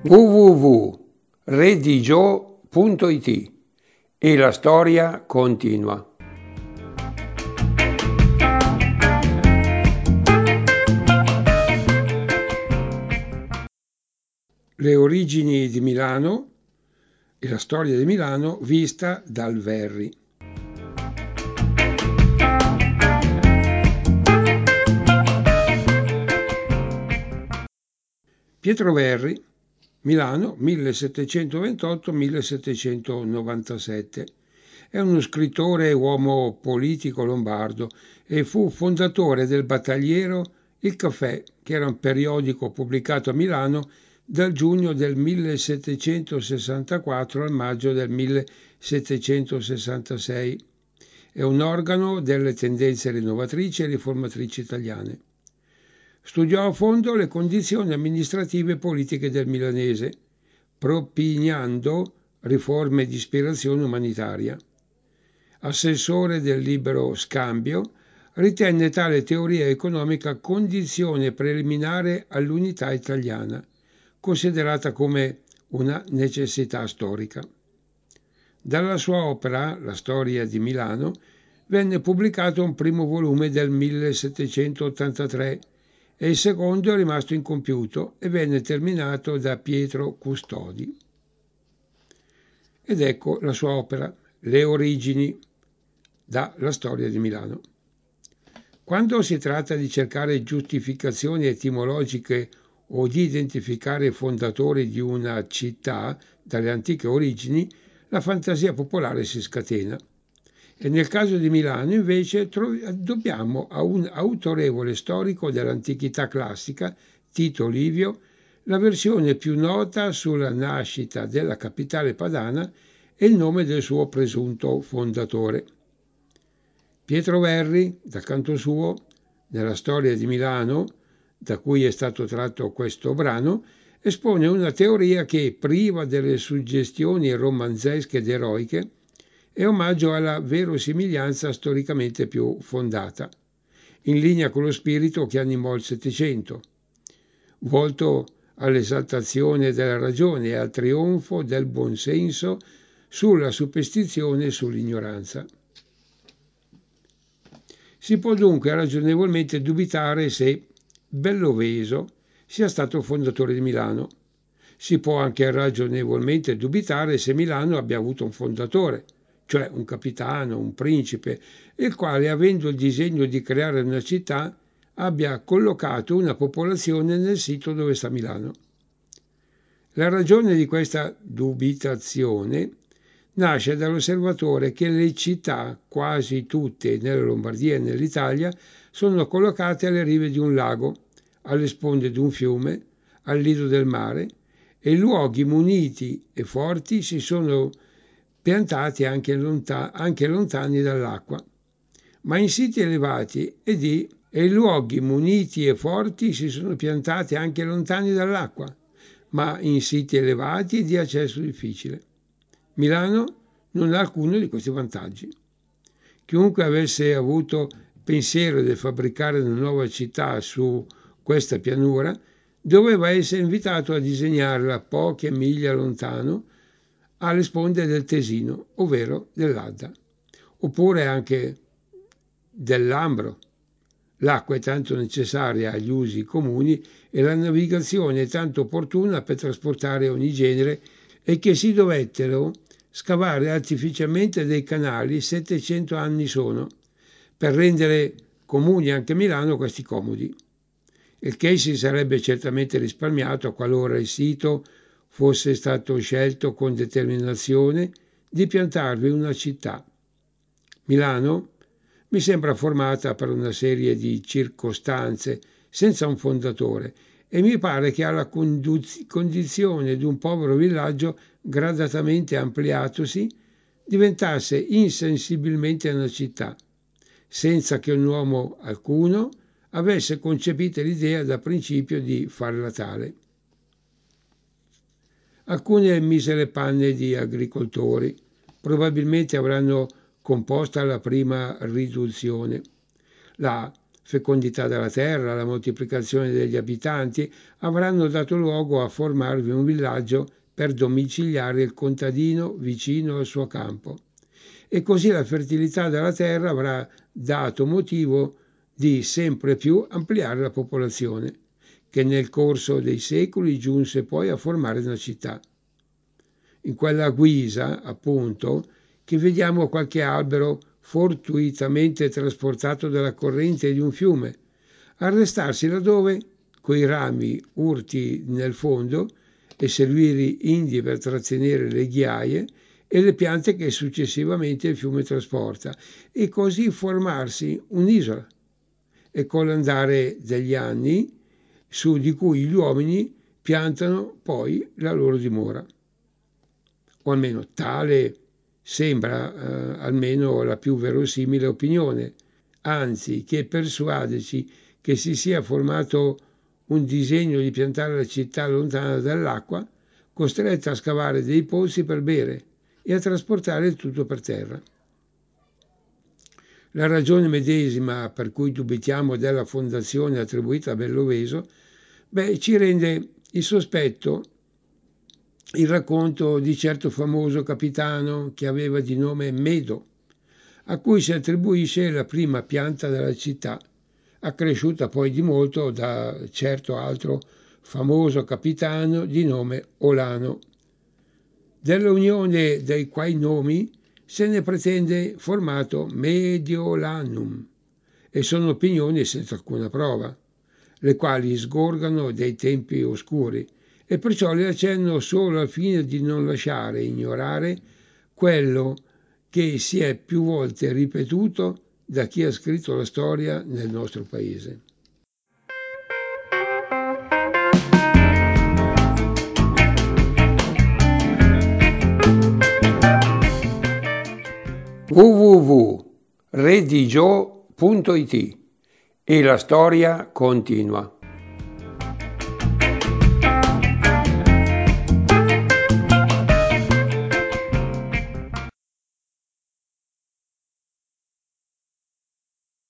www.redigio.it e la storia continua. Le origini di Milano e la storia di Milano vista dal Verri. Pietro Verri, Milano 1728-1797. È uno scrittore e uomo politico lombardo e fu fondatore del Battagliero Il Caffè, che era un periodico pubblicato a Milano dal giugno del 1764 al maggio del 1766. È un organo delle tendenze rinnovatrici e riformatrici italiane. Studiò a fondo le condizioni amministrative e politiche del milanese, propignando riforme di ispirazione umanitaria. Assessore del libero scambio, ritenne tale teoria economica condizione preliminare all'unità italiana, considerata come una necessità storica. Dalla sua opera, La storia di Milano, venne pubblicato un primo volume del 1783 e il secondo è rimasto incompiuto e venne terminato da Pietro Custodi. Ed ecco la sua opera, Le origini, dalla storia di Milano. Quando si tratta di cercare giustificazioni etimologiche o di identificare i fondatori di una città dalle antiche origini, la fantasia popolare si scatena. E nel caso di Milano, invece, dobbiamo a un autorevole storico dell'antichità classica, Tito Livio, la versione più nota sulla nascita della capitale padana e il nome del suo presunto fondatore. Pietro Verri, dal canto suo, nella storia di Milano, da cui è stato tratto questo brano, espone una teoria che, priva delle suggestioni romanzesche ed eroiche, è omaggio alla verosimiglianza storicamente più fondata, in linea con lo spirito che animò il Settecento, volto all'esaltazione della ragione e al trionfo del buonsenso sulla superstizione e sull'ignoranza. Si può dunque ragionevolmente dubitare se Belloveso sia stato il fondatore di Milano. Si può anche ragionevolmente dubitare se Milano abbia avuto un fondatore, cioè un capitano, un principe, il quale, avendo il disegno di creare una città, abbia collocato una popolazione nel sito dove sta Milano. La ragione di questa dubitazione nasce dall'osservatore che le città, quasi tutte nella Lombardia e nell'Italia, sono collocate alle rive di un lago, alle sponde di un fiume, al lido del mare, e luoghi muniti e forti si sono piantati anche lontani dall'acqua. Ma in siti elevati e luoghi muniti e forti si sono piantati anche lontani dall'acqua, ma in siti elevati e di accesso difficile. Milano non ha alcuno di questi vantaggi. Chiunque avesse avuto pensiero di fabbricare una nuova città su questa pianura doveva essere invitato a disegnarla poche miglia lontano alle sponde del Tesino, ovvero dell'Adda, oppure anche del Lambro. L'acqua è tanto necessaria agli usi comuni e la navigazione è tanto opportuna per trasportare ogni genere e che si dovettero scavare artificialmente dei canali 700 anni sono, per rendere comuni anche a Milano questi comodi, il che si sarebbe certamente risparmiato qualora il sito fosse stato scelto con determinazione di piantarvi una città. Milano mi sembra formata per una serie di circostanze senza un fondatore e mi pare che alla condizione di un povero villaggio gradatamente ampliatosi diventasse insensibilmente una città, senza che un uomo alcuno avesse concepito l'idea da principio di farla tale. Alcune misere panne di agricoltori probabilmente avranno composta la prima riduzione. La fecondità della terra, la moltiplicazione degli abitanti avranno dato luogo a formarvi un villaggio per domiciliare il contadino vicino al suo campo. E così la fertilità della terra avrà dato motivo di sempre più ampliare la popolazione, che nel corso dei secoli giunse poi a formare una città. In quella guisa, appunto, che vediamo qualche albero fortuitamente trasportato dalla corrente di un fiume, arrestarsi laddove, coi rami urti nel fondo, e serviri indi per trattenere le ghiaie e le piante che successivamente il fiume trasporta, e così formarsi un'isola, e con l'andare degli anni su di cui gli uomini piantano poi la loro dimora. O almeno tale sembra almeno la più verosimile opinione, anzi che persuadeci che si sia formato un disegno di piantare la città lontana dall'acqua, costretta a scavare dei pozzi per bere e a trasportare il tutto per terra. La ragione medesima per cui dubitiamo della fondazione attribuita a Belloveso, ci rende il sospetto il racconto di certo famoso capitano che aveva di nome Medo, a cui si attribuisce la prima pianta della città, accresciuta poi di molto da certo altro famoso capitano di nome Olano. Della unione dei quai nomi se ne pretende formato Mediolanum, e sono opinioni senza alcuna prova, le quali sgorgano dei tempi oscuri, e perciò le accenno solo al fine di non lasciare ignorare quello che si è più volte ripetuto da chi ha scritto la storia nel nostro paese. www.redigio.it e la storia continua.